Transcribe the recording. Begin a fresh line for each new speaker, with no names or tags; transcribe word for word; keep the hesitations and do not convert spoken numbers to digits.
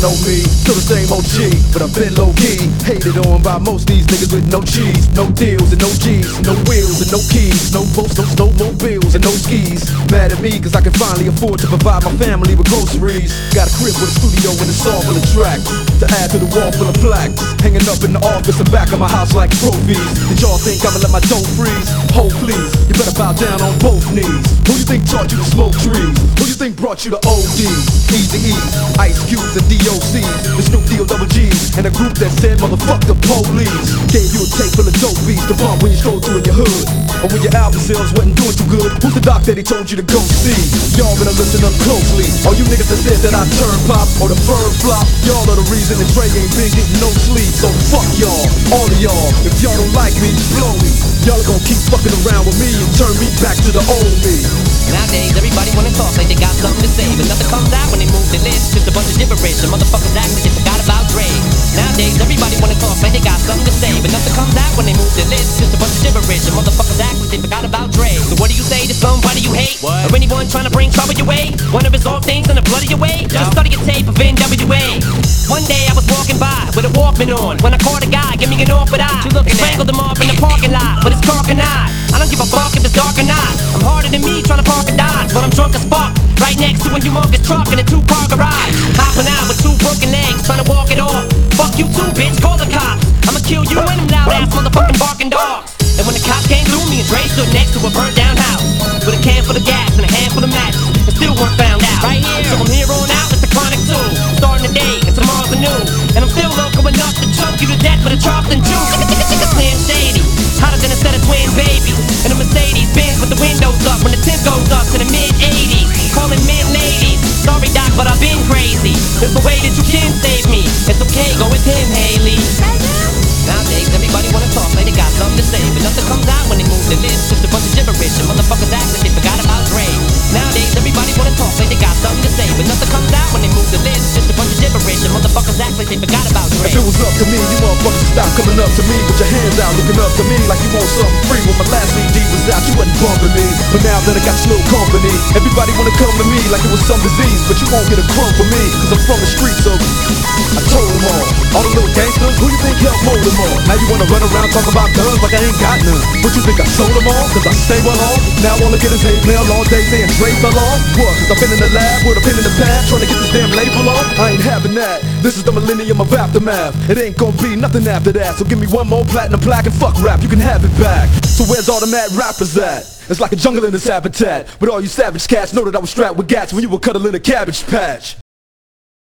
know me, still the same O G, but I've been low-key. Hated on by most these niggas with no cheese, no deals and no G's, no wheels and no keys, no boats, no snowmobiles and no skis. Mad at me cause I can finally afford to provide my family with groceries. Got a crib with a studio and a song full of tracks to add to the wall full of plaques, hanging up in the office and back of my house like trophies. Did y'all think I'ma let my dough freeze? Hold please, you better bow down on both knees. Who you think taught you to smoke trees? Who you think brought you to O Ds? Easy E, Ice Cubes and D O Cs, the Snoop D O double G's, and a group that said motherfuck the police. Gave you a tape full of dope beats to bump when you stroll through in your hood, or when your album sales wasn't doing too good. Who's the doc that he told you to go see? Y'all better listen up closely. All you niggas that said that I turn pop or the bird flop, y'all are the reason that Dre ain't been getting no sleep. So fuck y'all, all of y'all. If y'all don't like me, blow me. Y'all are gonna keep fucking around with me and turn me back to the old me.
Nowadays, everybody wanna talk like they got something to say, but nothing comes out when they move the list. Just a bunch of gibberish, and motherfuckers act like they forgot about Dre. Nowadays, everybody wanna talk like they got something to say, but nothing comes out when they move the list. Just a bunch of gibberish, and motherfuckers act like they forgot about Dre. So what do you say to somebody you hate? What? Or anyone trying to bring trouble your way? Wanna resolve things in the blood of your way? Just study a tape of N W A. One day I was walking by with a Walkman on, when I caught a guy, give me an awkward eye. Strangled him off in the parking lot with his cock and eye. I don't give a fuck if it's dark or not. I'm harder than me trying to park a Dodge, but I'm drunk as fuck. Right next to a humongous truck in a two-car garage. Hopping out with two broken legs, trying to walk it off. Fuck you too, bitch, call the cops. I'ma kill you and them loud-ass motherfucking barking dogs. And when the cops came through, me and Dre stood next to a burnt-down house with a can full of gas and a handful of matches, and still weren't found out. Right here, so from here on out, it's the Chronic two. Starting the day, and tomorrow's a noon. And I'm still loco enough to choke you to death with a Charleston juice. Slim Shady, hotter than a set of twin babies. And a Mercedes Benz with the windows up when the tint goes up to the mid eighties. Calling men ladies, sorry doc, but I've been crazy. There's a way that you can save me. It's okay, go with him, Haley. Nowadays, everybody wanna talk like they got something to say, but nothing comes out when they move the list. Just a bunch of gibberish, and motherfuckers act like they forgot about Dre. Nowadays, everybody wanna talk like they got something to say, but nothing comes out when they move the list. Just a bunch of gibberish, and motherfuckers act like they forgot about Dre.
If it was up to me, you motherfuckers stop coming up to me with your hands out, looking up to me like you want something free. When my last C D was out, you wasn't bumping me, but now that I got slow company, everybody wanna come to me like it was some disease, but you won't get a crumb from me, cause I'm from the streets, so I told them all. All the little gangsters, who you think helped mold them all? Now you wanna run around talking about guns like I ain't got none. What you think I sold them all? Cause I stay well off. Now all I get is hate mail all day saying Dre fell off. What? Cause I've been in the lab with a pen in the pad trying to get this damn label off. I ain't having that. This is the millennium of aftermath. It ain't gonna be nothing after that. So give me one more platinum plaque and fuck rap, you can have it back. So where's all the mad rappers at? It's like a jungle in this habitat. With all you savage cats, know that I was strapped with gats when you were cuddling a cabbage patch.